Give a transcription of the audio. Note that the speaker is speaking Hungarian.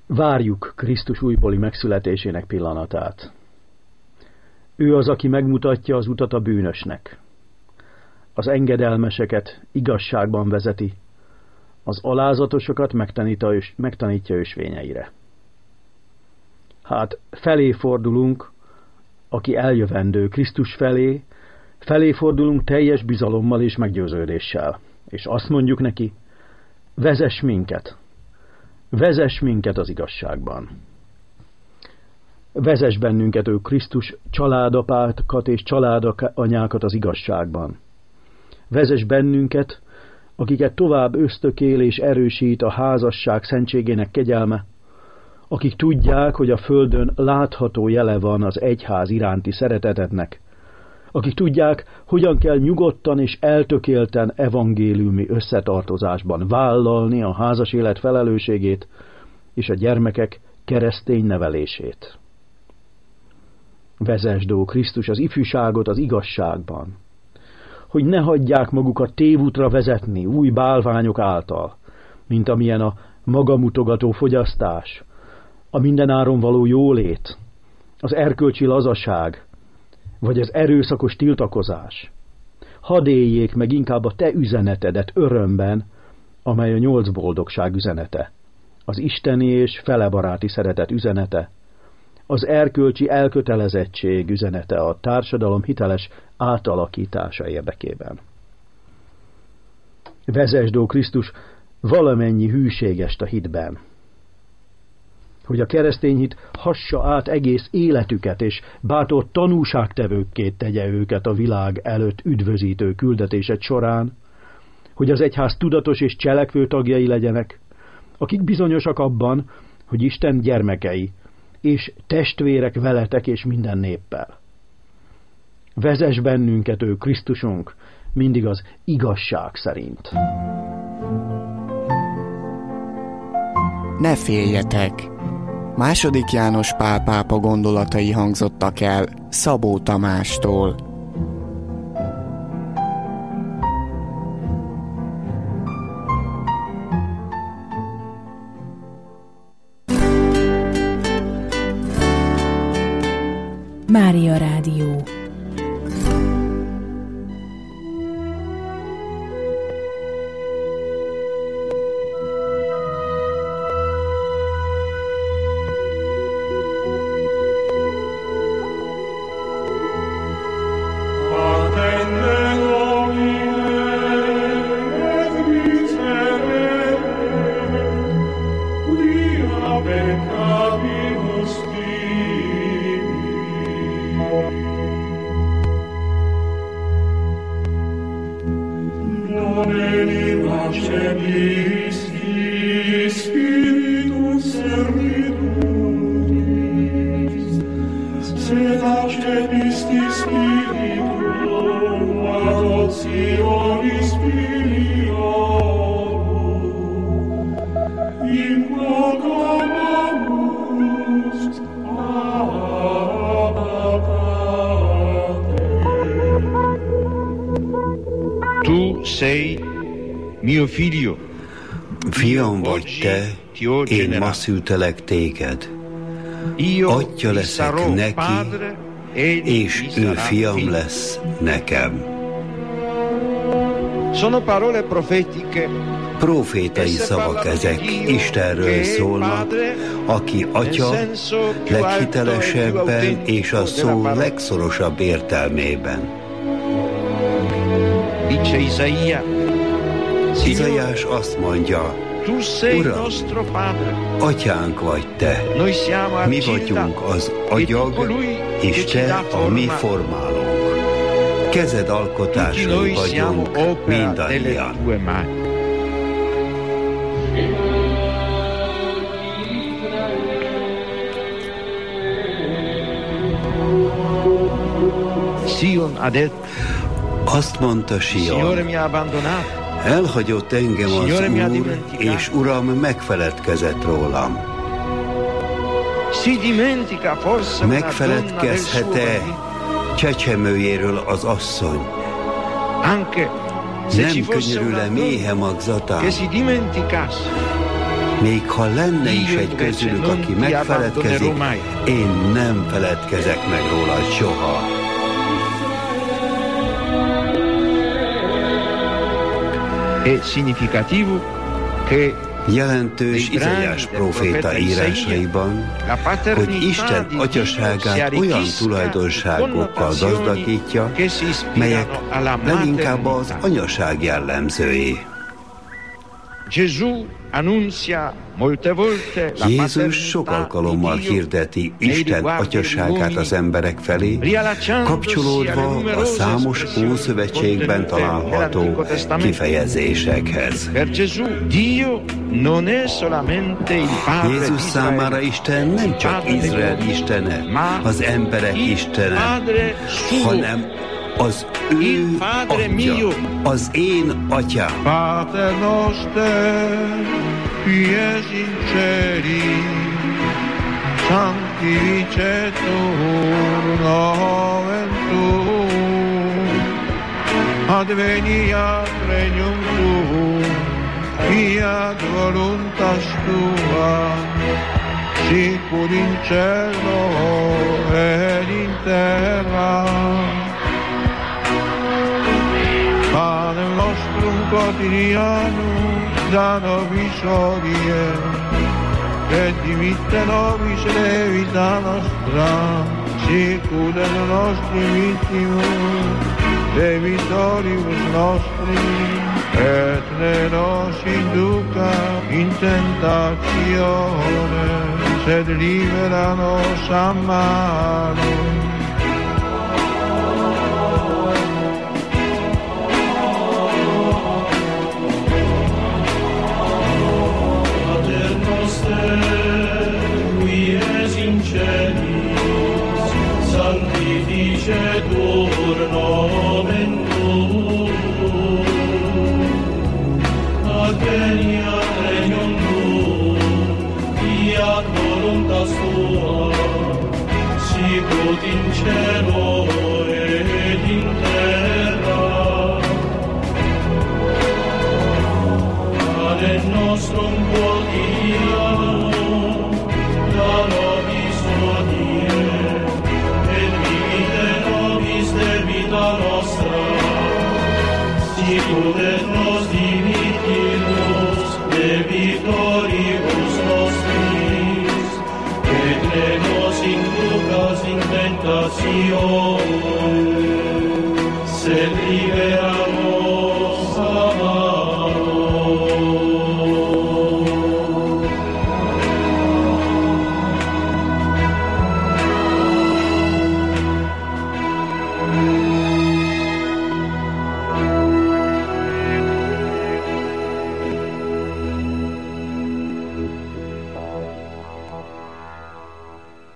Várjuk Krisztus újbóli megszületésének pillanatát. Ő az, aki megmutatja az utat a bűnösnek. Az engedelmeseket igazságban vezeti, az alázatosokat megtanítja ösvényeire. Hát felé fordulunk, aki eljövendő, Krisztus felé fordulunk teljes bizalommal és meggyőződéssel, és azt mondjuk neki, vezess minket az igazságban. Vezess bennünket, ő Krisztus, családapákat és családanyákat az igazságban. Vezess bennünket, akiket tovább ösztökél és erősít a házasság szentségének kegyelme, akik tudják, hogy a földön látható jele van az egyház iránti szeretetednek, akik tudják, hogyan kell nyugodtan és eltökélten evangéliumi összetartozásban vállalni a házas élet felelősségét és a gyermekek keresztény nevelését. Vezesd, ó Krisztus, az ifjúságot az igazságban, hogy ne hagyják magukat tévútra vezetni új bálványok által, mint amilyen a magamutogató fogyasztás, a mindenáron való jólét, az erkölcsi lazaság, vagy az erőszakos tiltakozás. Hadd éljék meg inkább a te üzenetedet örömben, amely a 8 boldogság üzenete, az isteni és felebaráti szeretet üzenete, az erkölcsi elkötelezettség üzenete a társadalom hiteles átalakítása érdekében. Vezesd, ó Krisztus, valamennyi hűségest a hitben, hogy a keresztény hit hassa át egész életüket, és bátor tanúságtevőkké tegye őket a világ előtt üdvözítő küldetésed során, hogy az egyház tudatos és cselekvő tagjai legyenek, akik bizonyosak abban, hogy Isten gyermekei, és testvérek veletek és minden néppel. Vezess bennünket, ő Krisztusunk, mindig az igazság szerint. Ne féljetek! II. János Pál pápa gondolatai hangzottak el Szabó Tamástól. Mária Rádió. Fiam vagy te, én ma szültelek téged. Atya leszek neki, és ő fiam lesz nekem. Profétai szavak ezek, Istenről szólnak, aki atya leghitelesebben és a szó legszorosabb értelmében. Izaiás azt mondja, Uram, atyánk vagy te, mi vagyunk az agyag, és te a mi formálónk. Kezed alkotásai vagyunk mindannyian. Azt mondta Sion, elhagyott engem az Úr, és Uram megfeledkezett rólam. Megfeledkezhet-e csecsemőjéről az asszony? Nem könyörül-e méhe magzatán? Még ha lenne is egy közülük, aki megfeledkezik, én nem feledkezek meg rólad soha. È significativo che jelentős Izaiás próféta írásaiban, hogy Isten atyaságát olyan tulajdonságokkal gazdagítja, melyek leginkább az anyaság jellemzői. Jézus sok alkalommal hirdeti Isten atyaságát az emberek felé, kapcsolódva a számos Ószövetségben található kifejezésekhez. Jézus számára Isten nem csak Izrael istene, az emberek istene, hanem az ő atya, az én atyám. Pater noster, qui es in celi, sanctificetur nomen tuum, adveniat regnum tuum, fiat voluntas tua, sicur in cielo et in terra. Panem nostrum quotidianum da nobis hodie, et dimitte nobis levita nostra, sicut et nostri vittimus, debitoribus nostri, et ne nos induca in tentatione, sed libera nos a malo. Sanctificetur nomen tuum, adveniat regnum tuum, fiat voluntas tua, sicut in cielo et in terra. Panem nostrum